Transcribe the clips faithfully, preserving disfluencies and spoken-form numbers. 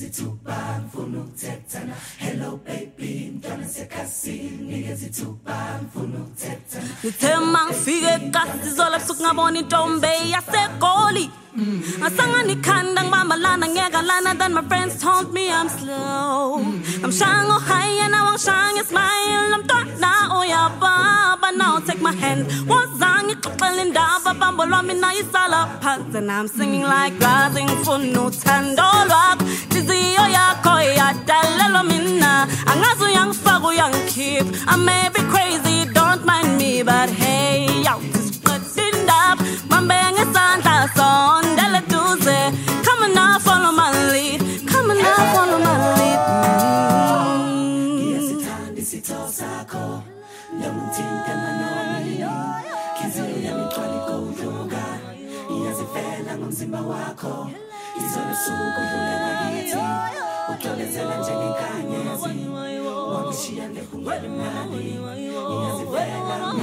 ngezithuba ngifuna ukuthethana hello baby mntwana sekhasin ngezithuba ngifuna ukuthethana ngithe mangifike kasizolo ebusuku ngabona intombi yasegoli ngasangani khanda ngibamalana ngekalana then my friends told me I'm slow I'm shango high and I want shine smile I'm twana uyababa now take my hand wazangi xoxela indaba bambo lwami nayisala phansi and I'm singing like rising ngifuna uthando lwakho Diziyo yakho yadalelwa mina angazi uyangifaka uyangikhipha I may be crazy don't mind me but hey yo spreading up mambe ngesandla sondela duze come on now follow my lead come on now follow my lead ngiyasithanda isitho sakho ngiyamuthanda manoni kizelo yami kwali kodluka ngiyazifela ngomzimba wakho izolo suku dlula ngakithi uxolezela njengenkanyezi wangishiya ngekungwele mali ngiyazivela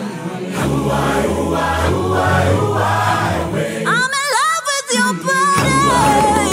I'm in love with your body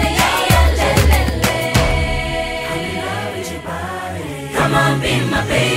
Come on, be my baby.